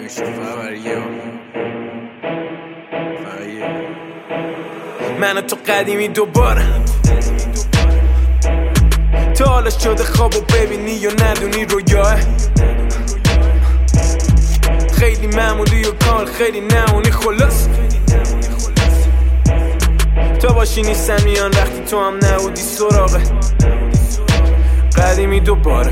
نمیشه فقط من و تو قدیمی دوباره تا حالا شده خوابو ببینی یا ندونی رویاه خیلی معمولی و کار خیلی نمونی خلاص تا باشی نیستم میان وقتی تو هم نبودی سراغه قدیمی دوباره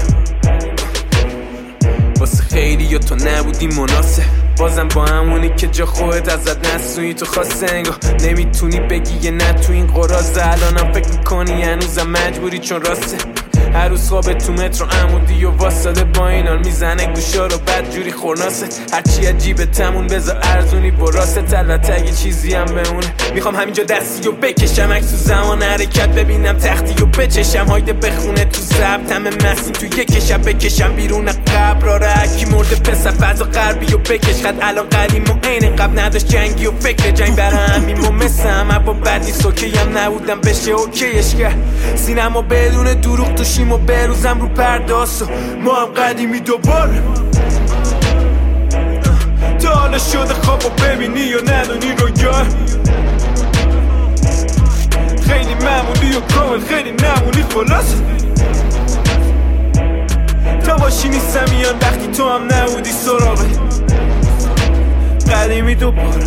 واسه خیلی یا تو نبودی مناسب بازم با همونی که جا خودت ازت نسویی تو خواسته انگاه نمیتونی بگی یه نه تو این قرازه الانم فکر میکنی هنوزم مجبوری چون راسته هر روز خواب تو مترو عمودی و واساده با این حال میزنه گوشا رو بدجوری خورناسه هرچی عجیبه تمون بذار ارزونی براست البته اگه چیزی هم بمونه میخوام همینجا دستی و بکشم عکس تو زمان حرکت ببینم تختی و بچشم هایده بخونه تو ضبط همه مسیم تو یک شب بکشم بیرون قبر را هرکی مرده پسر فضا غربی و بکش خد الان قدیم و عین قبل نداشت جنگی و فکر جنگ برا همیم و مثل همه با بدی سوکی هم نبودم بشه اوکیش کرد سینما بدون دروغ توشیم و بروزم رو پرداز و ما هم قدیمی دوباره تا حالا شده خواب و ببینی یا ندونی رویا خیلی معمولی و کامل خیلی نمونی خلاص تا باشی نیستم میان وقتی تو هم نبودی سراغه قدیمی دوباره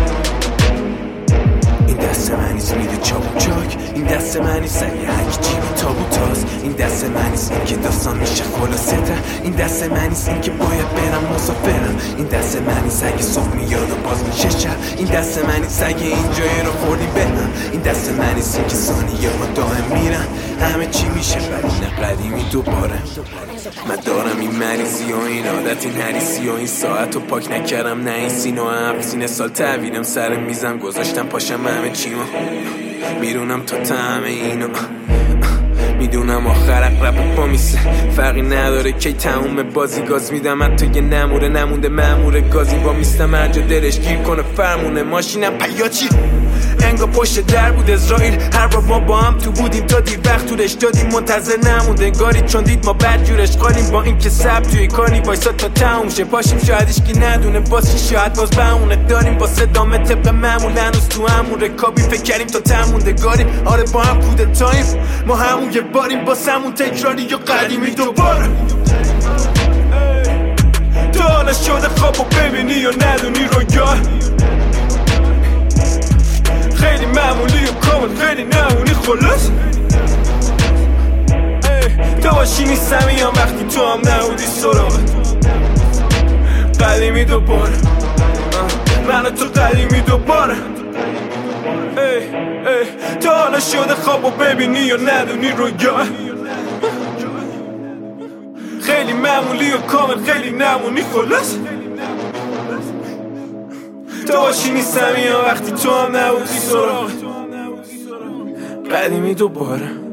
این دست منیست میده چاپ و چاک این دست منیست اگه هرکی جیبی تابوتاست این دست منیست این که داستان میشه خلاصه این دست منیست این که باید برم مسافرم این دست منیست اگه صبح میاد و باز میشه شب این دست منیست اگه این جایی رو خوردیم بهم این دست منیست این که ثانیه ها دائم میرن همه چی میشه ولی نه قدیمی دوباره من دارم این مریضی و این عادت این حریصی و این ساعت رو پاک نکردم نه این سینو هم سینه سال تحویلم سر میزم گذاشتم پاشم همه چیما میرونم تا همه اینو میدونم آخر اقرب پا میسه فرقی نداره کی تموم بازی گاز میدم حتی یه نموره نمونده مأمور گازی با میستم هر جا دلش گیر کنه فرمونه ماشینم پیاچی انگا پشت در بود اسرائیل هر بار ما با هم تو بودیم تا دیر وقت طولش دادیم منتظر نمونده انگاری چون دید ما بدجورش قالیم با این که سب توی کاری وایسا تا تموم شه پاشیم شاید هیچکی ندونه باز چی شاید باز بهونه داریم با صدامه طبق معمول هنوز تو همون رکابی فکر کردیم تا تموندگاریم آره با هم کودتاییم ما همون یه باریم با همون تکراری یا قدیمی دوباره تا حالا شده خواب و ببینی یا ندونی رویا خیلی معمولی و کامل خیلی نمونی خلاص تا باشی نیستم میام وقتی تو هم نبودی سراغه قدیمی دوباره من و تو قدیمی دوباره تا حالا شده خواب و ببینی یا ندونی رویا خیلی معمولی و کامل خیلی نمونی خلاص تا باشی نیستم میام وقتی تو هم نبودی سراغ قدیمی دوباره